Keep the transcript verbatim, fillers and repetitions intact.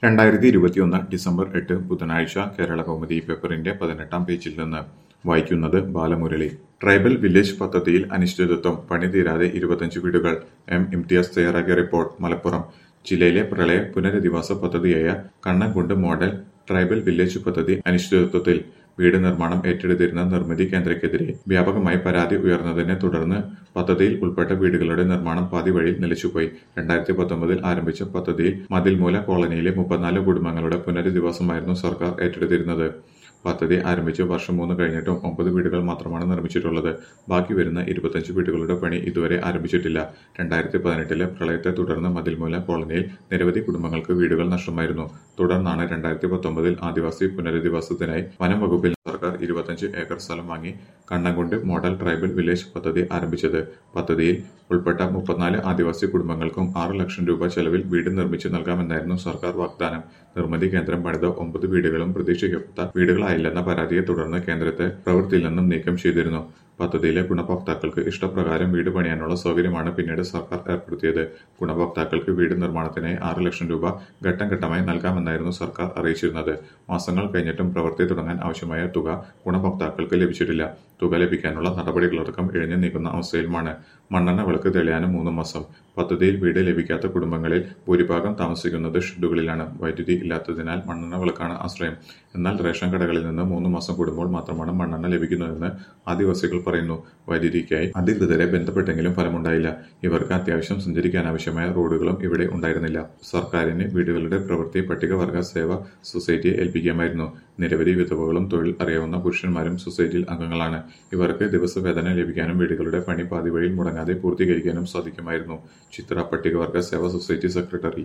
രണ്ടായിരത്തി ഇരുപത്തിയൊന്ന് ഡിസംബർ എട്ട് ബുധനാഴ്ച കേരളകൗമുദി പേപ്പറിന്റെ പതിനെട്ടാം പേജിൽ നിന്ന് വായിക്കുന്നത് ബാലമുരളി. ട്രൈബൽ വില്ലേജ് പദ്ധതിയിൽ അനിശ്ചിതത്വം, പണി തീരാതെ ഇരുപത്തിയഞ്ച് വീടുകൾ. എം ഇംതിയാസ് തയ്യാറാക്കിയ റിപ്പോർട്ട്. മലപ്പുറം ജില്ലയിലെ പ്രളയ പുനരധിവാസ പദ്ധതിയായ കണ്ണംകുണ്ട് മോഡൽ ട്രൈബൽ വില്ലേജ് പദ്ധതി അനിശ്ചിതത്വത്തിൽ. വീട് നിർമ്മാണം ഏറ്റെടുത്തിരുന്ന നിർമ്മിതി കേന്ദ്രയ്ക്കെതിരെ വ്യാപകമായി പരാതി ഉയർന്നതിനെ തുടർന്ന് പദ്ധതിയിൽ ഉൾപ്പെട്ട വീടുകളുടെ നിർമ്മാണം പാതി വഴിയിൽ നിലച്ചുപോയി. രണ്ടായിരത്തി പത്തൊമ്പതിൽ ആരംഭിച്ച പദ്ധതിയിൽ മതിൽമൂല കോളനിയിലെ മുപ്പത്തിനാല് കുടുംബങ്ങളുടെ പുനരധിവാസമായിരുന്നു സർക്കാർ ഏറ്റെടുത്തിരുന്നത്. പദ്ധതി ആരംഭിച്ച് വർഷം മൂന്ന് കഴിഞ്ഞിട്ടും ഒമ്പത് വീടുകൾ മാത്രമാണ് നിർമ്മിച്ചിട്ടുള്ളത്. ബാക്കി വരുന്ന ഇരുപത്തിയഞ്ച് വീടുകളുടെ പണി ഇതുവരെ ആരംഭിച്ചിട്ടില്ല. രണ്ടായിരത്തി പതിനെട്ടിലെ പ്രളയത്തെ തുടർന്ന് മതിൽമൂല കോളനിയിൽ നിരവധി കുടുംബങ്ങൾക്ക് വീടുകൾ നഷ്ടമായിരുന്നു. തുടർന്നാണ് രണ്ടായിരത്തി പത്തൊമ്പതിൽ ആദിവാസി പുനരധിവാസത്തിനായി വനം വകുപ്പിൽ സർക്കാർ ഇരുപത്തിയഞ്ച് ഏക്കർ സ്ഥലം വാങ്ങി കണ്ണംകുണ്ട് മോഡൽ ട്രൈബൽ വില്ലേജ് പദ്ധതി ആരംഭിച്ചത്. പദ്ധതിയിൽ ഉൾപ്പെട്ട മുപ്പത്തിനാല് ആദിവാസി കുടുംബങ്ങൾക്കും ആറ് ലക്ഷം രൂപ ചെലവിൽ വീട് നിർമ്മിച്ചു നൽകാമെന്നായിരുന്നു സർക്കാർ വാഗ്ദാനം. നിർമ്മിതി കേന്ദ്രം പണിത ഒമ്പത് വീടുകളും പ്രതീക്ഷിക്കപ്പെട്ട വീടുകളായില്ലെന്ന പരാതിയെ തുടർന്ന് കേന്ദ്രത്തെ പ്രവൃത്തിയിൽ നിന്നും നീക്കം ചെയ്തിരുന്നു. പദ്ധതിയിലെ ഗുണഭോക്താക്കൾക്ക് ഇഷ്ടപ്രകാരം വീട് പണിയാനുള്ള സൗകര്യമാണ് പിന്നീട് സർക്കാർ ഏർപ്പെടുത്തിയത്. ഗുണഭോക്താക്കൾക്ക് വീട് നിർമ്മാണത്തിനായി ആറ് ലക്ഷം രൂപ ഘട്ടം ഘട്ടമായി നൽകാമെന്നായിരുന്നു സർക്കാർ അറിയിച്ചിരുന്നത്. മാസങ്ങൾ കഴിഞ്ഞിട്ടും പ്രവൃത്തി തുടങ്ങാൻ ആവശ്യമായ തുക ഗുണഭോക്താക്കൾക്ക് ലഭിച്ചിട്ടില്ല. തുക ലഭിക്കാനുള്ള നടപടികളടക്കം ഇഴഞ്ഞു നീക്കുന്ന അവസ്ഥയിലുമാണ്. മണ്ണെണ്ണ വിളക്ക് തെളിയാനും മൂന്ന് മാസം. പദ്ധതിയിൽ വീട് ലഭിക്കാത്ത കുടുംബങ്ങളിൽ ഭൂരിഭാഗം താമസിക്കുന്നത് ഷെഡുകളിലാണ്. വൈദ്യുതി ഇല്ലാത്തതിനാൽ മണ്ണെണ്ണ വിളക്കാണ് ആശ്രയം. എന്നാൽ റേഷൻ കടകളിൽ നിന്ന് മൂന്ന് മാസം കൂടുമ്പോൾ മാത്രമാണ് മണ്ണെണ്ണ ലഭിക്കുന്നതെന്ന് ആദിവാസികൾ പറയുന്നു. വൈദ്യുതിക്കായി അധികൃതരെ ബന്ധപ്പെട്ടെങ്കിലും ഫലമുണ്ടായില്ല. ഇവർക്ക് അത്യാവശ്യം സഞ്ചരിക്കാനാവശ്യമായ റോഡുകളും ഇവിടെ ഉണ്ടായിരുന്നില്ല. സർക്കാരിന് വീടുകളുടെ പ്രവൃത്തി പട്ടികവർഗ സേവ സൊസൈറ്റിയെ ഏൽപ്പിക്കാമായിരുന്നു. നിരവധി വിധവകളും തൊഴിൽ അറിയാവുന്ന പുരുഷന്മാരും സൊസൈറ്റിയിൽ അംഗങ്ങളാണ്. ഇവർക്ക് ദിവസവേതനം ലഭിക്കാനും വീടുകളുടെ പണി പാതിവഴിയിൽ മുടങ്ങാതെ പൂർത്തീകരിക്കാനും സാധിക്കുമായിരുന്നു. ചിത്ര പട്ടികവർഗ സേവ സൊസൈറ്റി സെക്രട്ടറി.